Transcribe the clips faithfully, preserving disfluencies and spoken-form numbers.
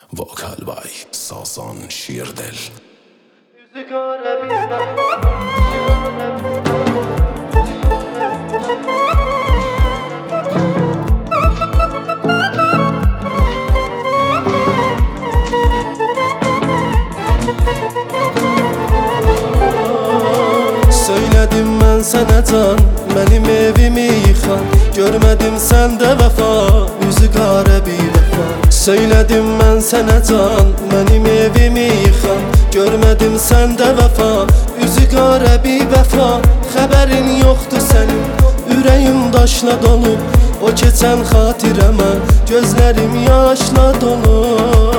Vokal by Sazan Shirdel. Söyledim ben sana can, benim evimi yıkan. Görmedim sende vefa, yüzü kara bir vefa. Söyledim ben sana can, benim evimi yıkan. Görmedim sende vefa, yüzü kara bir vefa. Haberin yoktu senin, yüreğim daşla dolu. O keçen hatireme, gözlerim yaşla dolu.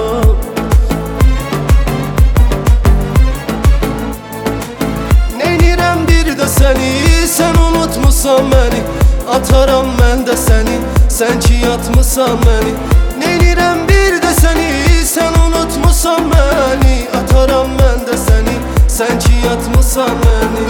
Seni, sen unutmusan beni, ataram ben de seni. Sen ki yatmısan beni, neylirem bir de seni. Sen unutmusan beni, ataram ben de seni. Sen ki yatmısan beni.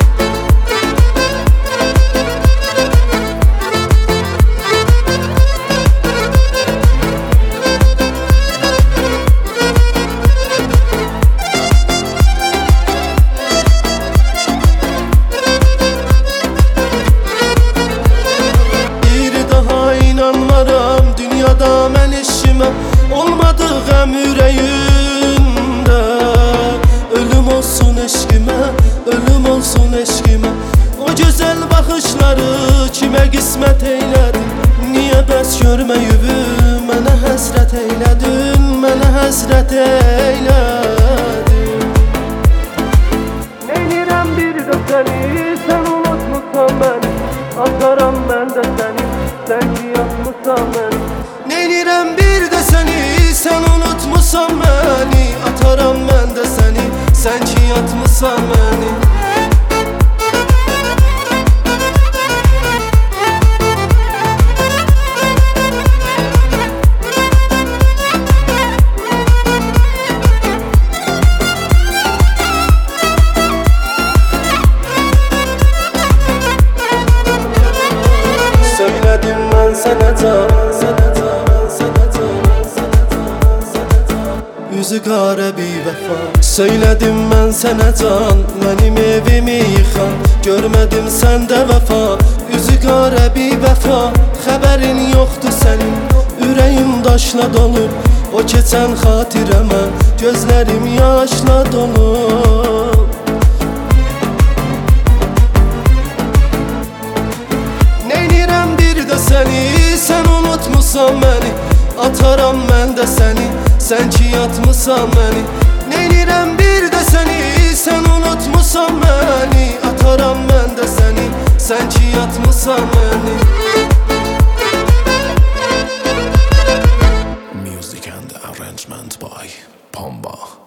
Olmadı gəm yüreğimde. Ölüm olsun eşkime, ölüm olsun eşkime. O güzel bakışları kime kısmet eyledin? Niye bəs görməyübü mənə həsrət eyledin, mənə həsrət eyledin. Neylirəm bir də səni, sen unutmuşsan beni. Ataram ben de seni, sen ki yatmışsan beni. Neylirem bir de seni, sen unutmusan beni. Ataram ben de seni, sen ki yatmışsan beni. Söyledim ben sana can, sana can, sana can, sana can, sana can. Yüzü kara bir vefa. Söyledim ben sana can, benim evimi yıkan. Görmedim sende vefa, yüzü kara bir vefa. Haberin yoktu senin, yüreğim daşla dolu. O keçen hatireme, gözlerim yaşla dolu. Seni, sen unutmusan beni, ataram ben de seni. Sen ki yatmısan beni, neylirem bir de seni. Sen unutmusan beni, ataram ben de seni. Sen ki yatmısan beni. Music and arrangement by Pamba.